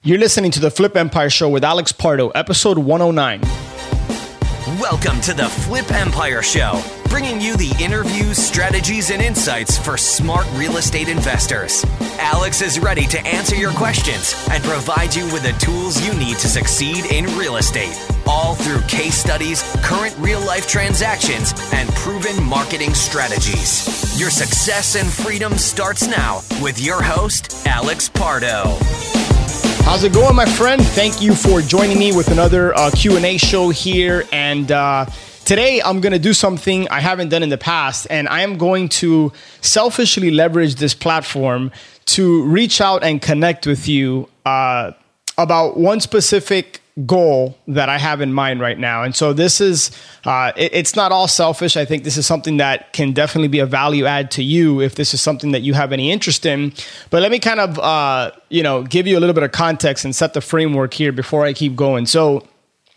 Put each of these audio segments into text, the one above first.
You're listening to the Flip Empire Show with Alex Pardo, episode 109. Welcome to the Flip Empire Show, bringing you the interviews, strategies, and insights for smart real estate investors. Alex is ready to answer your questions and provide you with the tools you need to succeed in real estate, all through case studies, current real-life transactions, and proven marketing strategies. Your success and freedom starts now with your host, Alex Pardo. How's it going, my friend? Thank you for joining me with another Q&A show here. And today I'm going to do something I haven't done in the past. And I am going to selfishly leverage this platform to reach out and connect with you about one specific goal that I have in mind right now. And so this is, it's not all selfish. I think this is something that can definitely be a value add to you if this is something that you have any interest in. But let me kind of, give you a little bit of context and set the framework here before I keep going. So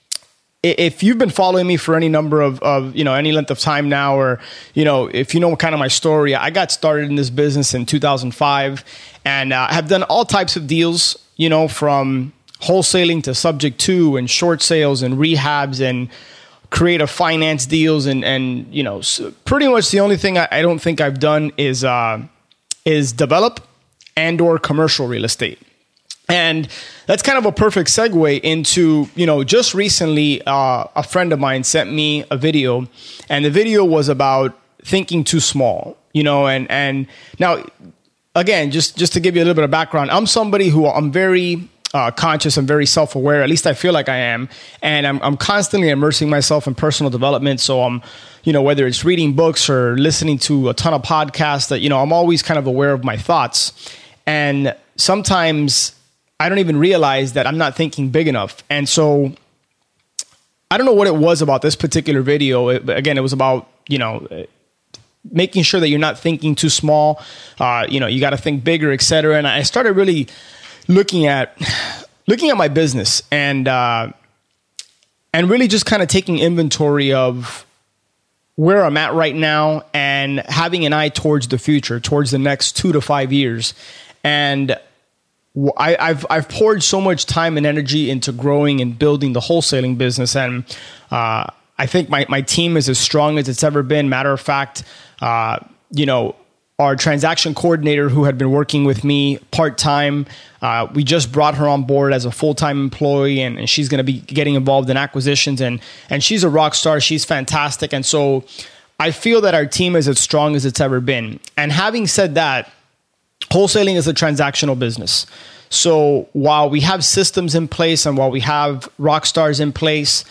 if you've been following me for any number of any length of time now, or, if you know kind of my story, I got started in this business in 2005 and have done all types of deals, from wholesaling to subject to and short sales and rehabs and creative finance deals. And pretty much the only thing I don't think I've done is develop and or commercial real estate. And that's kind of a perfect segue into, just recently, a friend of mine sent me a video, and the video was about thinking too small, and now, again, just to give you a little bit of background, I'm somebody who I'm very conscious and very self-aware. At least I feel like I am. And I'm constantly immersing myself in personal development. So I'm, whether it's reading books or listening to a ton of podcasts that, I'm always kind of aware of my thoughts. And sometimes I don't even realize that I'm not thinking big enough. And so I don't know what it was about this particular video. Again, it was about, making sure that you're not thinking too small. You got to think bigger, et cetera. And I started really looking at my business and really just kind of taking inventory of where I'm at right now and having an eye towards the future, towards the next 2 to 5 years. And I've poured so much time and energy into growing and building the wholesaling business. And I think my team is as strong as it's ever been. Matter of fact, our transaction coordinator who had been working with me part-time, we just brought her on board as a full-time employee, and she's going to be getting involved in acquisitions, and she's a rock star. She's fantastic. And so I feel that our team is as strong as it's ever been. And having said that, wholesaling is a transactional business. So while we have systems in place and while we have rock stars in place,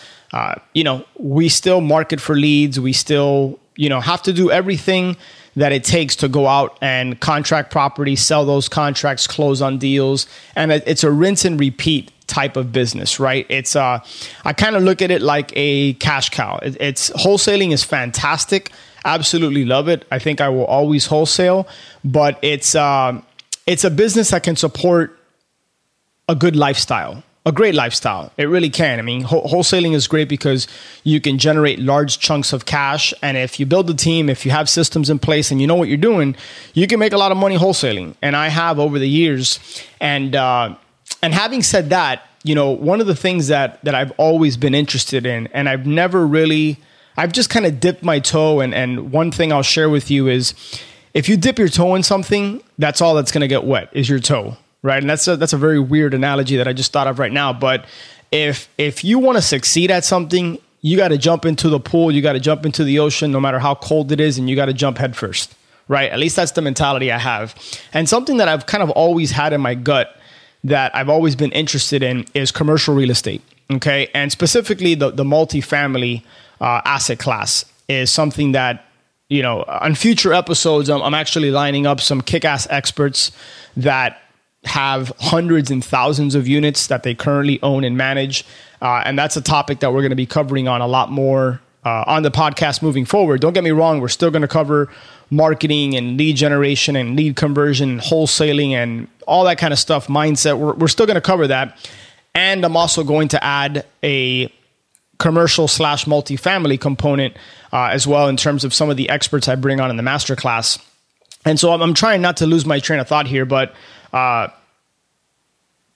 we still market for leads. We still, have to do everything that it takes to go out and contract properties, sell those contracts, close on deals. And it's a rinse and repeat type of business, right? It's I kind of look at it like a cash cow. It's wholesaling is fantastic. Absolutely love it. I think I will always wholesale, but it's a business that can support a good lifestyle. A great lifestyle. It really can. I mean, wholesaling is great because you can generate large chunks of cash. And if you build a team, if you have systems in place and you know what you're doing, you can make a lot of money wholesaling. And I have over the years. And having said that, one of the things that I've always been interested in, and I've just kind of dipped my toe. And one thing I'll share with you is if you dip your toe in something, that's all that's going to get wet is your toe. Right. And that's a very weird analogy that I just thought of right now. But if you want to succeed at something, you got to jump into the pool. You got to jump into the ocean, no matter how cold it is. And you got to jump head first. Right. At least that's the mentality I have. And something that I've kind of always had in my gut that I've always been interested in is commercial real estate. OK, and specifically the multifamily asset class is something that, on future episodes, I'm actually lining up some kick-ass experts that have hundreds and thousands of units that they currently own and manage. And that's a topic that we're going to be covering on a lot more on the podcast moving forward. Don't get me wrong. We're still going to cover marketing and lead generation and lead conversion and wholesaling and all that kind of stuff, mindset. We're still going to cover that. And I'm also going to add a commercial / multifamily component as well in terms of some of the experts I bring on in the masterclass. And so I'm trying not to lose my train of thought here, but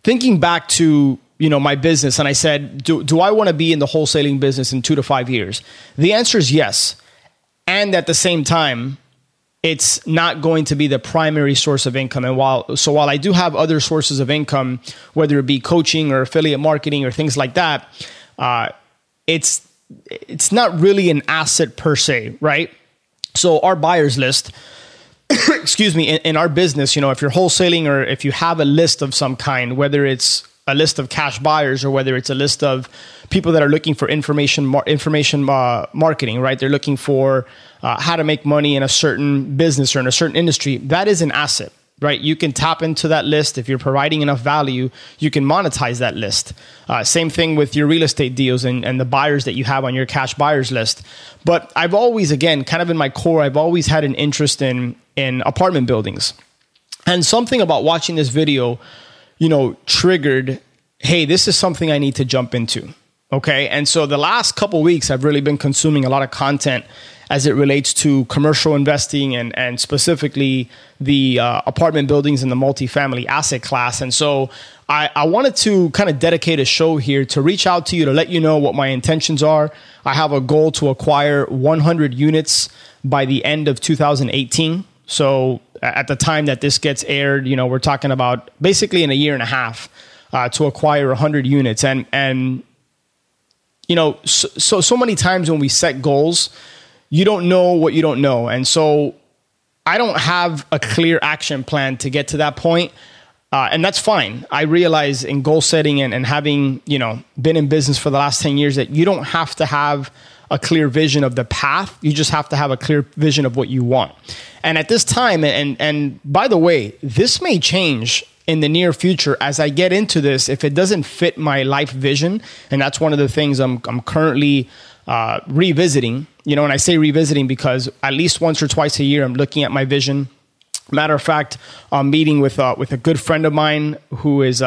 thinking back to, my business, and I said, do I want to be in the wholesaling business in 2 to 5 years? The answer is yes. And at the same time, it's not going to be the primary source of income. And while I do have other sources of income, whether it be coaching or affiliate marketing or things like that, it's not really an asset per se, right? So our buyers list, excuse me, in our business, if you're wholesaling or if you have a list of some kind, whether it's a list of cash buyers or whether it's a list of people that are looking for information marketing, right? They're looking for how to make money in a certain business or in a certain industry. That is an asset, right? You can tap into that list. If you're providing enough value, you can monetize that list. Same thing with your real estate deals and the buyers that you have on your cash buyers list. But I've always, again, kind of in my core, I've always had an interest in apartment buildings. And something about watching this video, triggered, hey, this is something I need to jump into. Okay. And so the last couple of weeks, I've really been consuming a lot of content as it relates to commercial investing and specifically the apartment buildings and the multifamily asset class. And so I wanted to kind of dedicate a show here to reach out to you to let you know what my intentions are. I have a goal to acquire 100 units by the end of 2018. So at the time that this gets aired, we're talking about basically in a year and a half to acquire 100 units. And so many times when we set goals, you don't know what you don't know. And so I don't have a clear action plan to get to that point. And that's fine. I realize in goal setting and having, been in business for the last 10 years that you don't have to have a clear vision of the path. You just have to have a clear vision of what you want. And at this time, and by the way, this may change in the near future as I get into this, if it doesn't fit my life vision. And that's one of the things I'm currently revisiting, and I say revisiting because at least once or twice a year, I'm looking at my vision. Matter of fact, I'm meeting with a good friend of mine who is,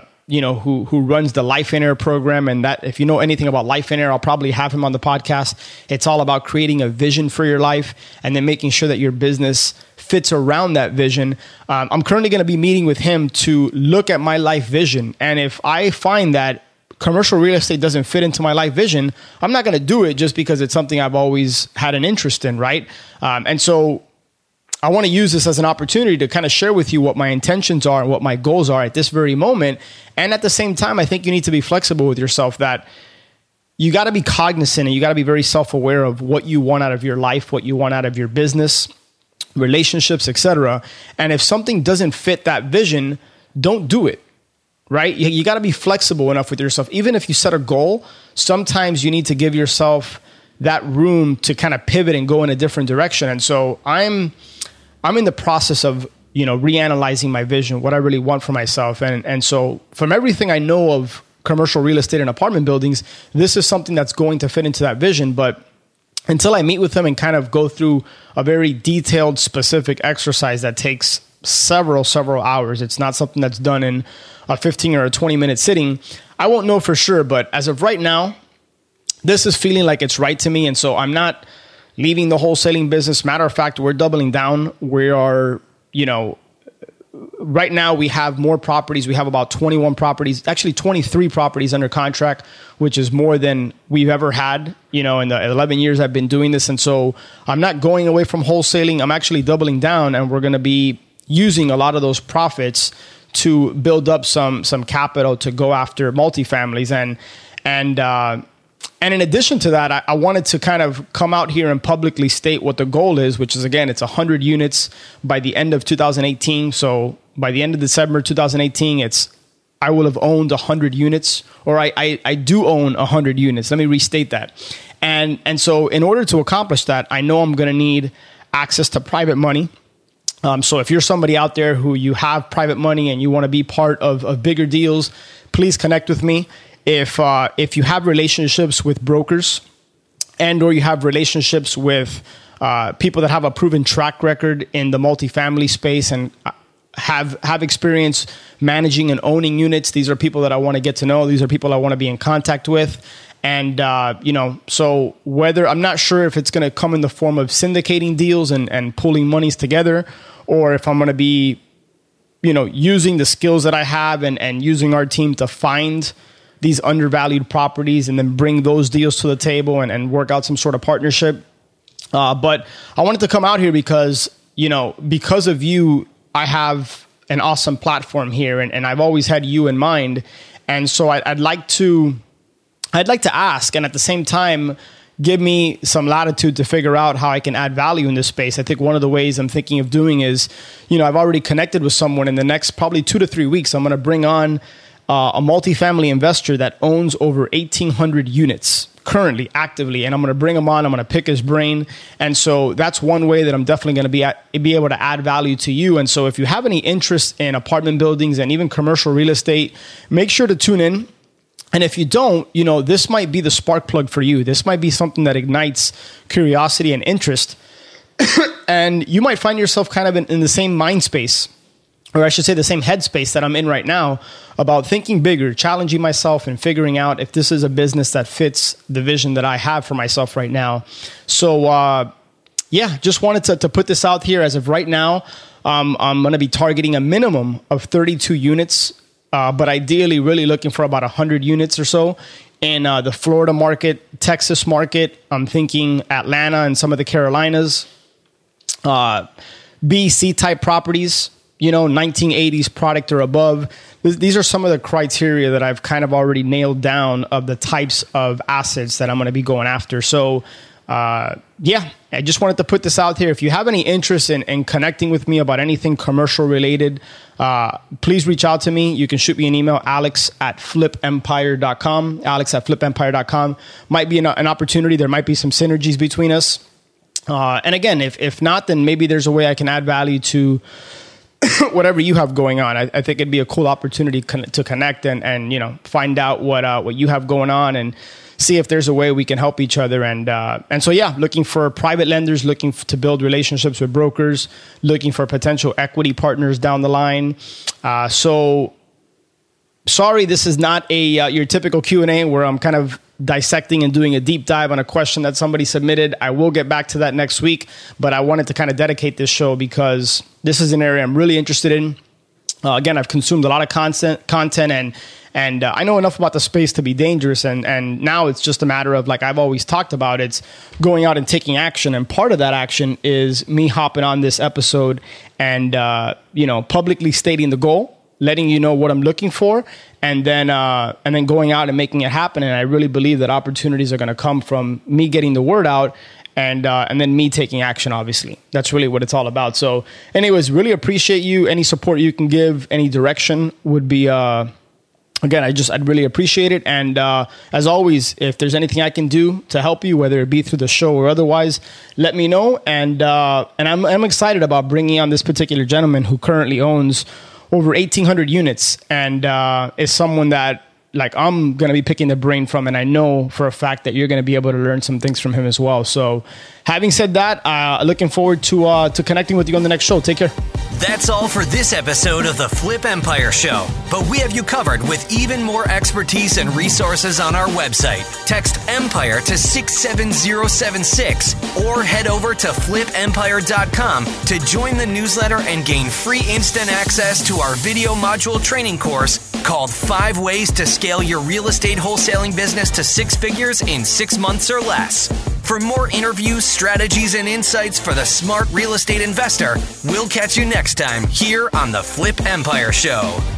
who runs the Life in Air program. And that, if you know anything about Life in Air, I'll probably have him on the podcast. It's all about creating a vision for your life and then making sure that your business fits around that vision. I'm currently going to be meeting with him to look at my life vision. And if I find that commercial real estate doesn't fit into my life vision, I'm not going to do it just because it's something I've always had an interest in, right? And so I want to use this as an opportunity to kind of share with you what my intentions are and what my goals are at this very moment. And at the same time, I think you need to be flexible with yourself, that you got to be cognizant and you got to be very self-aware of what you want out of your life, what you want out of your business, relationships, etc. And if something doesn't fit that vision, don't do it. Right? You got to be flexible enough with yourself. Even if you set a goal, sometimes you need to give yourself that room to kind of pivot and go in a different direction. And so I'm in the process of, reanalyzing my vision, what I really want for myself. And so from everything I know of commercial real estate and apartment buildings, this is something that's going to fit into that vision. But until I meet with them and kind of go through a very detailed, specific exercise that takes several hours, it's not something that's done in a 15 or a 20-minute sitting, I won't know for sure. But as of right now, this is feeling like it's right to me. And so I'm not leaving the wholesaling business. Matter of fact, we're doubling down. We are, right now we have more properties. We have about 21 properties, actually 23 properties under contract, which is more than we've ever had, in the 11 years I've been doing this. And so I'm not going away from wholesaling. I'm actually doubling down, and we're going to be using a lot of those profits to build up some capital to go after multifamilies. And in addition to that, I wanted to kind of come out here and publicly state what the goal is, which is, again, it's 100 units by the end of 2018. So by the end of December 2018, I will have owned 100 units, or I do own 100 units. Let me restate that. And so in order to accomplish that, I know I'm going to need access to private money. So if you're somebody out there who you have private money and you want to be part of bigger deals, please connect with me. If you have relationships with brokers and or you have relationships with people that have a proven track record in the multifamily space and have experience managing and owning units, these are people that I want to get to know. These are people I want to be in contact with. And, so whether, I'm not sure if it's going to come in the form of syndicating deals and pulling monies together, or if I'm going to be, using the skills that I have and using our team to find these undervalued properties and then bring those deals to the table and work out some sort of partnership. But I wanted to come out here because, because of you, I have an awesome platform here and I've always had you in mind. And so I'd like to ask, and at the same time, give me some latitude to figure out how I can add value in this space. I think one of the ways I'm thinking of doing is, I've already connected with someone. In the next probably 2 to 3 weeks, I'm going to bring on a multifamily investor that owns over 1,800 units currently, actively, and I'm going to bring him on. I'm going to pick his brain. And so that's one way that I'm definitely going to be able to add value to you. And so if you have any interest in apartment buildings and even commercial real estate, make sure to tune in. And if you don't, this might be the spark plug for you. This might be something that ignites curiosity and interest. And you might find yourself kind of in the same mind space, or I should say the same headspace that I'm in right now, about thinking bigger, challenging myself and figuring out if this is a business that fits the vision that I have for myself right now. So, just wanted to put this out here. As of right now, I'm going to be targeting a minimum of 32 units, but ideally really looking for about 100 units or so in the Florida market, Texas market. I'm thinking Atlanta and some of the Carolinas, BC type properties, 1980s product or above. These are some of the criteria that I've kind of already nailed down of the types of assets that I'm going to be going after. So, I just wanted to put this out here. If you have any interest in connecting with me about anything commercial related, please reach out to me. You can shoot me an email, alex@flipempire.com. alex@flipempire.com. Might be an opportunity. There might be some synergies between us. And again, if not, then maybe there's a way I can add value to whatever you have going on. I think it'd be a cool opportunity to connect and find out what you have going on and see if there's a way we can help each other. And so, looking for private lenders, looking to build relationships with brokers, looking for potential equity partners down the line. So sorry, this is not your typical Q&A where I'm kind of dissecting and doing a deep dive on a question that somebody submitted. I will get back to that next week, but I wanted to kind of dedicate this show because this is an area I'm really interested in. Again, I've consumed a lot of content and I know enough about the space to be dangerous. And now it's just a matter of, like I've always talked about, it's going out and taking action. And part of that action is me hopping on this episode and, publicly stating the goal, letting you know what I'm looking for, and then going out and making it happen. And I really believe that opportunities are going to come from me getting the word out and then me taking action, obviously. That's really what it's all about. So anyways, really appreciate you. Any support you can give, any direction would be, again, I'd really appreciate it. And as always, if there's anything I can do to help you, whether it be through the show or otherwise, let me know. And I'm excited about bringing on this particular gentleman who currently owns over 1,800 units and is someone that I'm going to be picking the brain from. And I know for a fact that you're going to be able to learn some things from him as well. So having said that, looking forward to connecting with you on the next show. Take care. That's all for this episode of the Flip Empire Show. But we have you covered with even more expertise and resources on our website. Text EMPIRE to 67076 or head over to flipempire.com to join the newsletter and gain free instant access to our video module training course called 5 Ways to Scale Your Real Estate Wholesaling Business to 6 Figures in 6 months or less. For more interviews, strategies, and insights for the smart real estate investor, we'll catch you next time here on the Flip Empire Show.